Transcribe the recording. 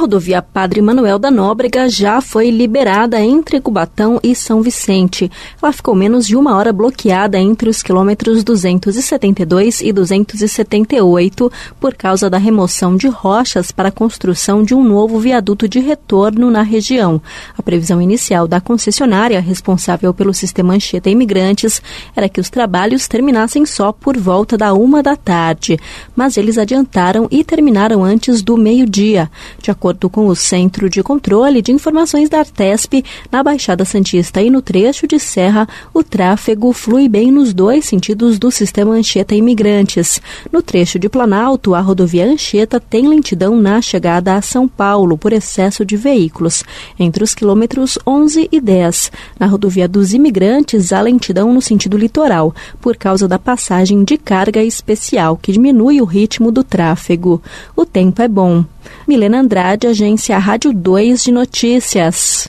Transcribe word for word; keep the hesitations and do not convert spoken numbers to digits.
rodovia Padre Manuel da Nóbrega já foi liberada entre Cubatão e São Vicente. Ela ficou menos de uma hora bloqueada entre os quilômetros duzentos e setenta e dois e duzentos e setenta e oito por causa da remoção de rochas para a construção de um novo viaduto de retorno na região. A previsão inicial da concessionária responsável pelo sistema Anchieta Imigrantes era que os trabalhos terminassem só por volta da uma da tarde, mas eles adiantaram e terminaram antes do meio-dia. De acordo com o Centro de Controle de Informações da Artesp, na Baixada Santista e no trecho de serra, o tráfego flui bem nos dois sentidos do sistema Anchieta Imigrantes. No trecho de Planalto, a rodovia Anchieta tem lentidão na chegada a São Paulo por excesso de veículos, entre os quilômetros onze e dez. Na rodovia dos Imigrantes, há lentidão no sentido litoral, por causa da passagem de carga especial, que diminui o ritmo do tráfego. O tempo é bom. Milena Andrade, agência Rádio dois de Notícias.